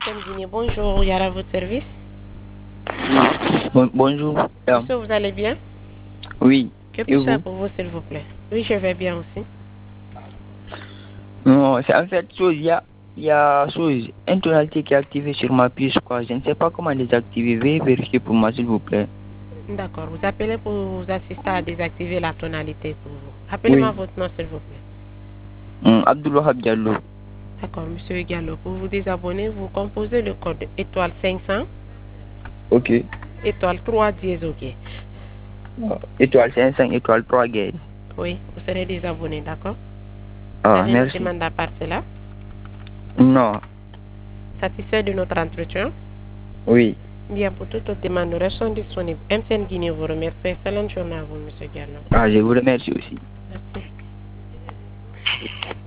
Guinée, bonjour, Yara, votre service. Bonjour. Monsieur, vous allez bien? Oui. Que Et puis-je faire vous? pour vous, s'il vous plaît? Oui, je vais bien aussi. Non, c'est en fait, il y a une tonalité qui est activée sur ma puce, quoi. Je ne sais pas comment désactiver. Veuillez vérifier pour moi, s'il vous plaît. D'accord, vous appelez pour vous assister à désactiver la tonalité pour vous. Appelez-moi Oui. votre nom, s'il vous plaît. Abdulwahab Diallo. D'accord, monsieur Gallo. Pour vous désabonner, vous composez le code étoile 500, Ok. étoile 3 dièse, ok. Étoile 500, étoile 3 gay. Oui, vous serez désabonné, d'accord? Vous Ah, avez une merci. demande à part cela? Non. Satisfait de notre entretien? Oui. Bien, pour toute autre demande, nous restons disponibles. MTN Guinée vous remercie. Excellente journée à vous, monsieur Gallo. Ah, je vous remercie aussi. Merci.